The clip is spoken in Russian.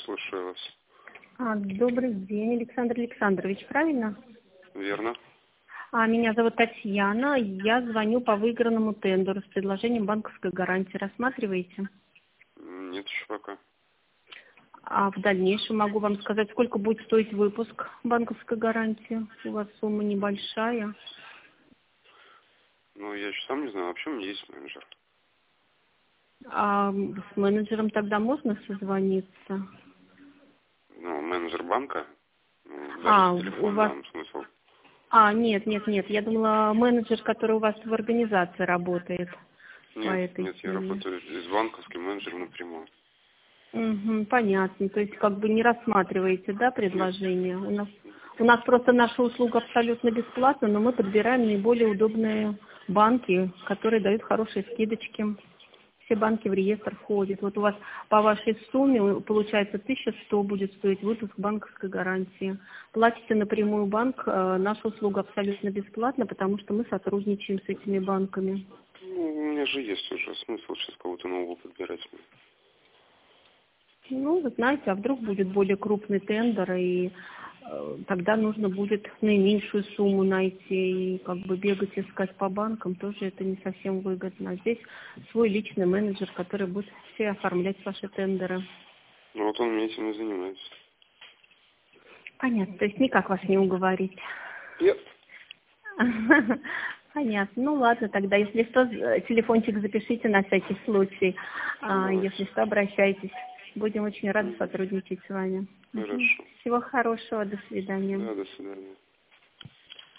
слушаю вас. Добрый день, Александр Александрович, правильно? Верно. Меня зовут Татьяна, я звоню по выигранному тендеру с предложением банковской гарантии. Рассматриваете? Нет еще пока. А в дальнейшем могу вам сказать, сколько будет стоить выпуск банковской гарантии. У вас сумма небольшая. Ну, я еще сам не знаю, вообще у меня есть менеджер. А с менеджером тогда можно созвониться? Ну, менеджер банка, даже У с телефона, вас... да, смысл. Нет, я думала, менеджер, который у вас в организации работает по Нет, этой я теме. работаю с банковским менеджером напрямую. Понятно. То есть как бы не рассматриваете, да, Нет. предложение? У нас просто наша услуга абсолютно бесплатна, но мы подбираем наиболее удобные банки, которые дают хорошие скидочки. Все банки в реестр входят. Вот у вас по вашей сумме получается 1100 будет стоить выпуск банковской гарантии. Платите напрямую банк, наша услуга абсолютно бесплатна, потому что мы сотрудничаем с этими банками. Ну, у меня же есть уже смысл сейчас кого-то нового подбирать. Вы знаете, а вдруг будет более крупный тендер, и тогда нужно будет наименьшую сумму найти, и как бы бегать искать по банкам, тоже это не совсем выгодно. А здесь свой личный менеджер, который будет все оформлять ваши тендеры. Ну, вот он мне этим и занимается. Понятно, то есть никак вас не уговорить. Нет. Понятно. Ну ладно, тогда, если что, телефончик запишите на всякий случай. Если что, обращайтесь. Будем очень рады сотрудничать с вами. Хорошо. Всего хорошего, до свидания. Да, до свидания.